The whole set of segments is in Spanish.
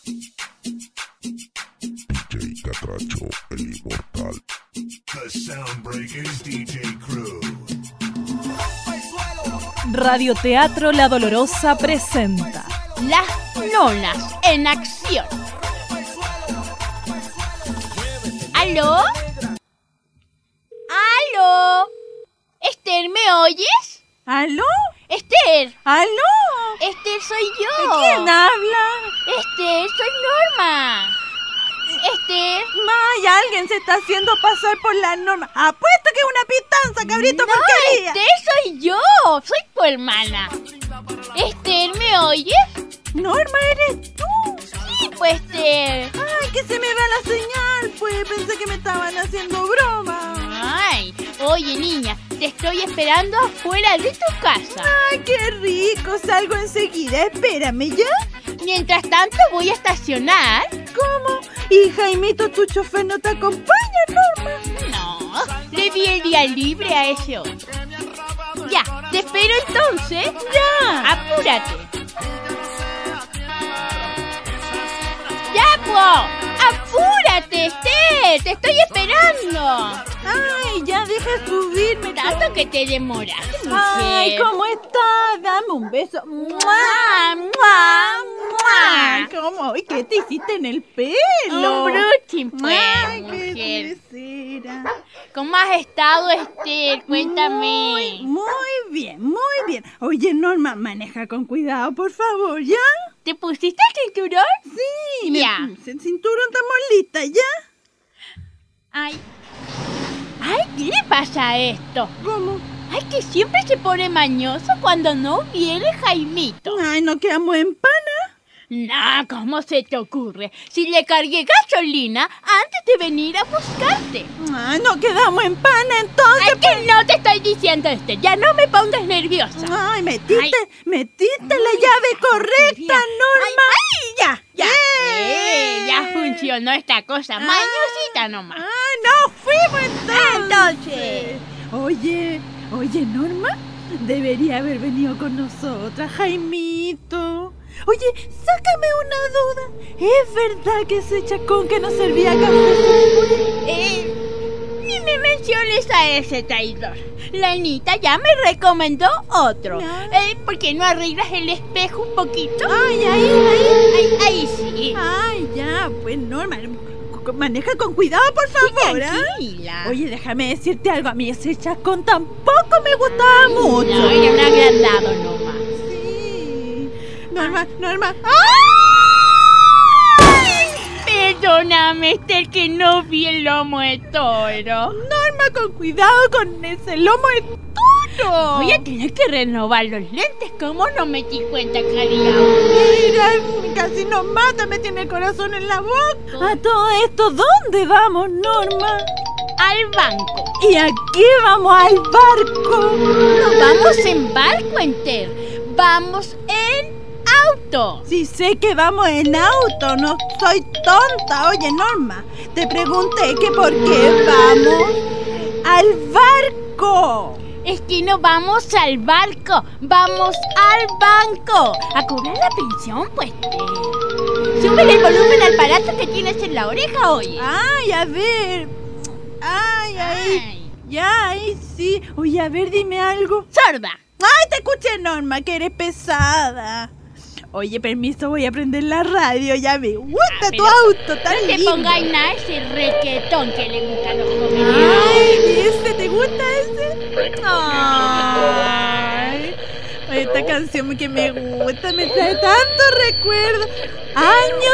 DJ Catracho, el inmortal. The Soundbreakers DJ Crew. Radioteatro La Dolorosa presenta Las Nonas en Acción. ¿Aló? ¿Aló? Esther, ¿me oyes? ¿Aló? Esther, ¿Aló? Esther, soy yo. ¿Quién habla? Esther, soy Norma. Esther. Ay, alguien se está haciendo pasar por la Norma. Apuesto que es una pitanza, cabrito, No, porquería. Esther, soy yo. Soy tu hermana. Esther, ¿me oyes? Norma, ¿eres tú? Sí, pues, Esther. Ay, que se me va la señal, pues pensé que me estaban haciendo broma. Ay, oye, niña, te estoy esperando afuera de tu casa. Ay, qué rico, salgo enseguida, espérame, ¿ya? Mientras tanto, voy a estacionar. ¿Cómo? ¿Y Jaimito, tu chofer, no te acompaña, Norma? No, le di el día libre a ese otro. Ya, te espero entonces. Ya. Apúrate. ¡Ya, po! ¡Apúrate, Esther! ¡Te estoy esperando! Ay, ya deja subirme. Tanto que te demoraste, mujer. Ay, ¿cómo estás? Dame un beso. ¡Mua, mua, Ay, mua! ¿cómo? ¿Y qué te hiciste en el pelo? Un bruchín, pues, Ay, mujer. qué dulcera. ¿Cómo has estado, Esther? Cuéntame. Muy bien, muy bien. Oye, Norma, maneja con cuidado, por favor, ¿ya? ¿Te pusiste el cinturón? Sí, Ya. el cinturón, estamos listas, ¿ya? Ay. Ay, ¿qué le pasa a esto? ¿Cómo? Ay, que siempre se pone mañoso cuando no viene Jaimito. Ay, ¿no quedamos en pana? No, ¿cómo se te ocurre? Si le cargué gasolina antes de venir a buscarte. Ay, no quedamos en pana, entonces. Ay, que no te estoy diciendo ya no me pongas nerviosa. Ay, metiste la llave correcta, Norma. Ay, ya. ¡Eh! Ya funcionó esta cosa, mañosita nomás. Ay, no fuimos entonces. Oye, Norma, debería haber venido con nosotras, Jaimito. Oye, sácame una duda. ¿Es verdad que ese chacón que nos servía café? Ni me menciones a ese traidor. La Anita ya me recomendó otro. No. ¿Por qué no arreglas el espejo un poquito? Ay, ahí. Ahí sí. Ay, ya, pues Norma, maneja con cuidado, por favor, ¿ah? Tranquila. Oye, déjame decirte algo. A mí ese chacón tampoco me gustaba mucho. No, era un agrandado nomás. Sí. Norma. Perdóname, Esther, que no vi el lomo de toro. Norma, con cuidado con ese lomo de toro. Voy a tener que renovar los lentes. ¿Cómo no me di cuenta que había? Mira, casi nos mata, me tiene el corazón en la boca. A todo esto, ¿dónde vamos, Norma? Al banco. ¿Y a qué vamos al barco? No vamos en barco, Esther. Vamos en auto. Sí sé que vamos en auto, no soy tonta. Oye, Norma, te pregunté que por qué vamos al barco. Es que no vamos al barco, vamos al banco a cobrar la pensión, pues. Súbele el volumen al aparato que tienes en la oreja, oye. Ay, a ver. Ay, ahí. Ya, ahí sí. Oye, a ver, dime algo. Sorda. Ay, te escuché, Norma, que eres pesada. Oye, permiso, voy a prender la radio. Ya me gusta tu auto, tan No te lindo. pongas nada ese requetón que le gusta a los jóvenes. Ay, ¿ese te gusta ese? Ay, esta canción que me gusta me trae tanto recuerdo. Año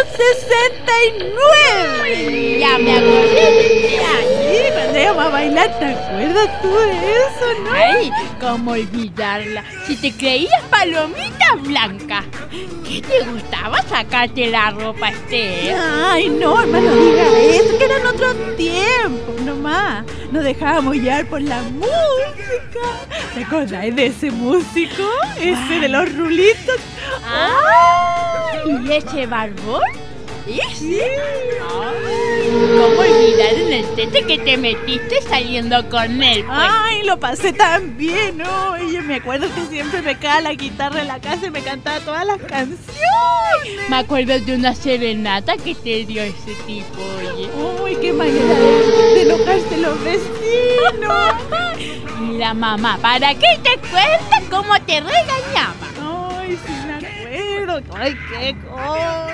69. Ya me acordé de ese año. Sí, cuando íbamos a bailar, ¿te acuerdas tú de eso, no? Ay, cómo olvidarla. Si te creías palomita blanca, ¿qué te gustaba sacarte la ropa, Esther? Ay, no, hermano, diga eso, que eran otros tiempos, nomás. Nos dejábamos llevar por la música. ¿Te acordáis de ese músico? Ese de los rulitos. Ah, ¿y ese barbón? ¿Y sí? ¿Cómo olvidar en el tete que te metiste saliendo con él, pues? Ay, lo pasé tan bien, oye, me acuerdo que siempre me quedaba la guitarra en la casa y me cantaba todas las canciones. Me acuerdo de una serenata que te dio ese tipo, oye. Uy, qué manera de enojarse los vecinos. Y la mamá, ¿para qué te cuenta cómo te regañaba? Ay, sí me acuerdo. Ay, qué cosa.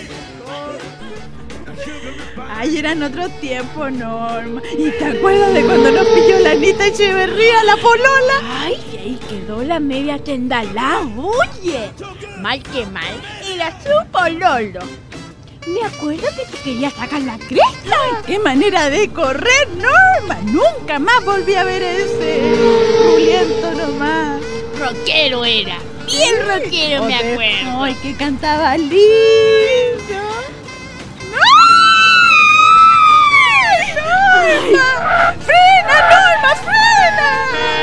Ay, eran otros tiempos, Norma. ¿Y te acuerdas de cuando nos pilló la Anita Echeverría, la polola? Ay, ahí quedó la media tendalá, oye. Mal que mal, era su pololo. Me acuerdo que te quería sacar la cresta. Ay, qué manera de correr, Norma. Nunca más volví a ver ese ruliento nomás. Rockero era, bien rockero, me acuerdo. Ay, que cantaba lindo. ¡Norma! ¡Frena, Norma, frena!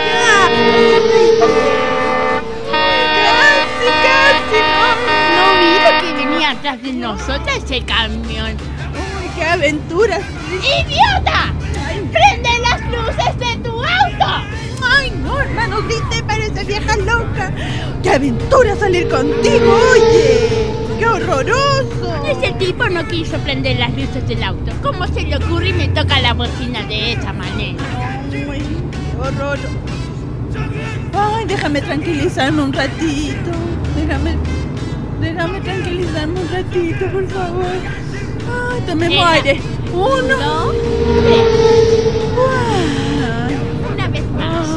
¡Casi, No vi lo que venía atrás de nosotros ese camión. ¡Uy, qué aventuras! ¡Idiota! ¡Prende las luces de tu auto! ¡Ay, Norma, no grites para esa vieja loca! ¡Qué aventura salir contigo, oye! ¡Qué horroroso! Ese tipo no quiso prender las luces del auto. ¿Cómo se le ocurre y me toca la bocina de esa manera? ¡Ay, qué horror! ¡Ay, déjame tranquilizarme un ratito! Déjame tranquilizarme un ratito, por favor. ¡Ay, tomemos aire! 1, 2, 3. Una vez más.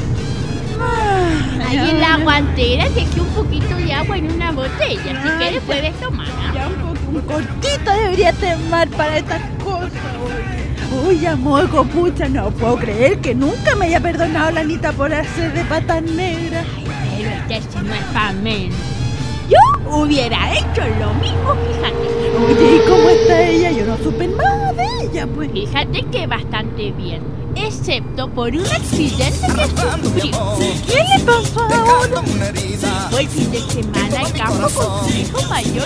Ahí en la guantera dejé un poquito de agua en una botella. Si quieres puedes tomar. Ya un cortito debería tomar para estas cosas. Uy, amor, pucha, no puedo creer que nunca me haya perdonado la Anita por hacer de patas negras. Ay, pero este no es pa' menos. Yo hubiera hecho lo mismo, fíjate. Oye, ¿y cómo está ella? Yo no supe nada de ella, pues. Fíjate que bastante bien, excepto por un accidente que sufrió. ¿Qué le pasó ahora? Fue el fin de semana al campo con su hijo mayor,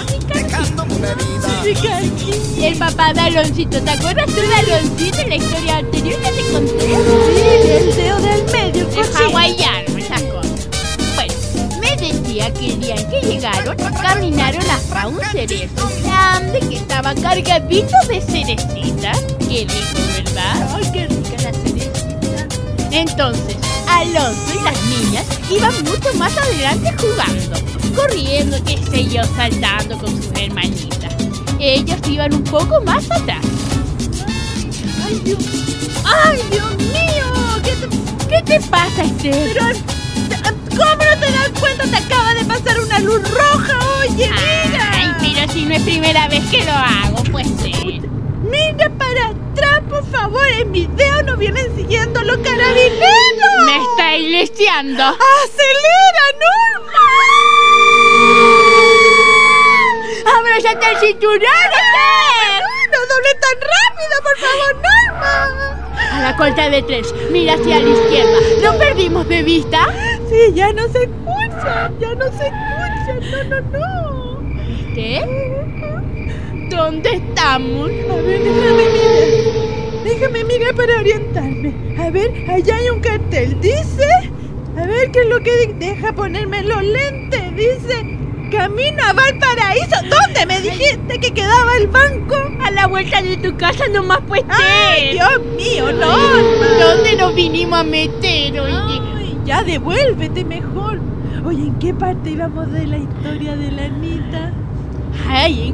Ricardito. El papá de Aloncito, ¿te acuerdas tú de Aloncito en la historia anterior que te conté? Sí, el dedo del medio, De hawaiano, esas cosas. Bueno, me decía que el día en que llegaron, caminaron hasta un cerezo grande que estaba cargadito de cerecitas. Qué rico, ¿verdad? Ay, qué rica la cerecita. Entonces, Alonso y las niñas iban mucho más adelante jugando, corriendo, qué sé yo, saltando con sus hermanitas. Ellos iban un poco más atrás. ¡Ay, Dios mío! ¿Qué te pasa, Esther? Pero, ¿cómo no te das cuenta? Te acaba de pasar una luz roja, oye, mira. Ay, pero si no es primera vez que lo hago, pues sí. Mira para atrás, por favor. En video nos vienen siguiendo los carabineros. Me está iglesiando. ¡Acelera, Norma! ¡Abróchate el cinturón, Esther! ¡No doble tan rápido, por favor, Norma! A la cuenta de 3, mira hacia la izquierda. ¿Lo perdimos de vista? Sí, ya no se escucha. No. ¿Esther? ¿Dónde estamos? A ver, déjame mirar para orientarme. A ver, allá hay un cartel. Dice, a ver qué es lo que deja ponerme los lentes. Dice, camino a Valparaíso. ¿Dónde me dijiste que quedaba el banco? A la vuelta de tu casa nomás, pues. ¡Ay, Dios mío, Norma! ¿Dónde nos vinimos a meter, oye? Ay, ya devuélvete mejor. Oye, ¿en qué parte íbamos de la historia de la Anita? Ay,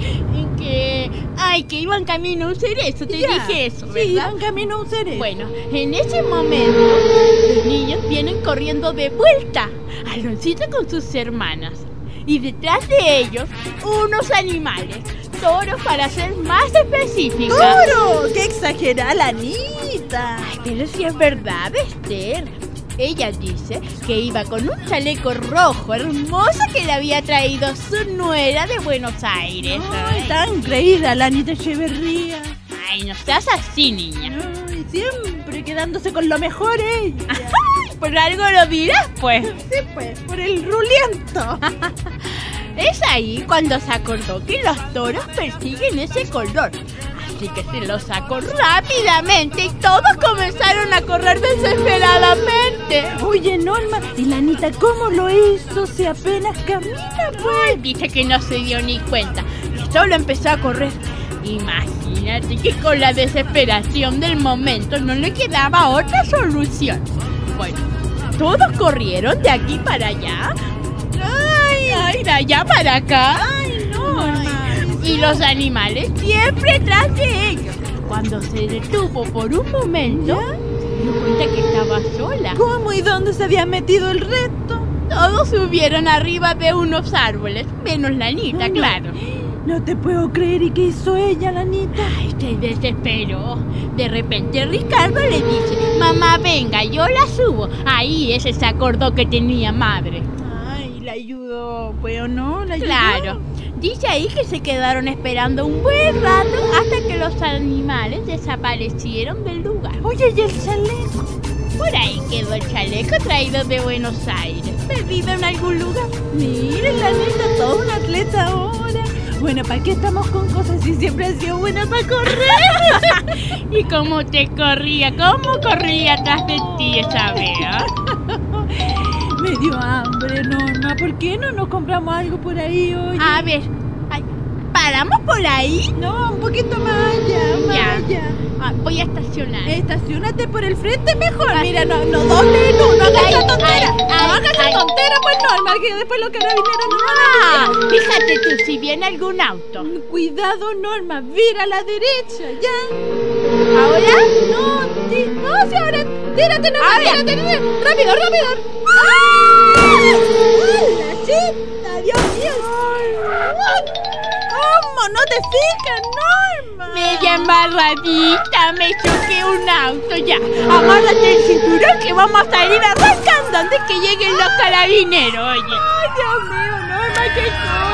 que iban camino a un cerezo, te dije eso, ¿verdad? Sí, iban camino a un cerezo. Bueno, en ese momento, los niños vienen corriendo de vuelta, Aloncito con sus hermanas. Y detrás de ellos, unos animales, toros para ser más específica. ¡Toro! ¡Qué exagerada la Anita! Ay, pero si es verdad, Esther. Ella dice que iba con un chaleco rojo hermoso que le había traído su nuera de Buenos Aires. Ay, tan creída la Anita Echeverría. Ay, no seas así, niña. Ay, siempre quedándose con lo mejor ella. Ay, por algo lo dirás, pues. Sí, pues, por el ruliento. Es ahí cuando se acordó que los toros persiguen ese color. Así que se lo sacó rápidamente y todos comenzaron a correr desesperadamente. Oye, Norma, ¿y la Anita cómo lo hizo si apenas camina, pues? Dice que no se dio ni cuenta, que solo empezó a correr. Imagínate que con la desesperación del momento no le quedaba otra solución. Bueno, todos corrieron de aquí para allá. Ay, de allá para acá. Ay, Norma. Y los animales siempre tras de ellos. Cuando se detuvo por un momento, se dio cuenta que estaba sola. ¿Cómo y dónde se había metido el resto? Todos subieron arriba de unos árboles, menos la Anita, claro. No te puedo creer. ¿Y qué hizo ella, la Anita? Ay, se desesperó. De repente Ricardo le dice: mamá, venga, yo la subo. Ahí ese se acordó que tenía madre. Ay, la ayudó, pues, ¿o no? ¿La ayudó? Claro. Dice ahí que se quedaron esperando un buen rato hasta que los animales desaparecieron del lugar. Oye, ¿y el chaleco? Por ahí quedó el chaleco traído de Buenos Aires, perdido en algún lugar. Miren, la Anita, todo un atleta ahora. Bueno, ¿para qué estamos con cosas si siempre ha sido buena para correr? ¿Y cómo te corría? ¿Cómo corría atrás de ti esa vez? Me dio hambre, Norma. ¿Por qué no nos compramos algo por ahí hoy? A ver, ¿paramos por ahí? No, un poquito más allá, más allá. Voy a estacionar. Estacionate por el frente mejor. Mira, no doble en uno, no hagas esa tontera. No hagas esa tontera, pues, Norma, que después los carabineros no van a ver. Fíjate tú, si viene algún auto. Cuidado, Norma, vira a la derecha, ¿ya? ¿Ahora? No, si ahora, tírate, Norma, tírate. Rápido. ¡La chita, Dios mío! ¿Cómo? ¿No te fijas, Norma? Media embarradita, me choqué un auto ya. Amárrate el cinturón que vamos a salir arrancando antes que lleguen los carabineros, oye. Ay, Dios mío, Norma, qué cosa.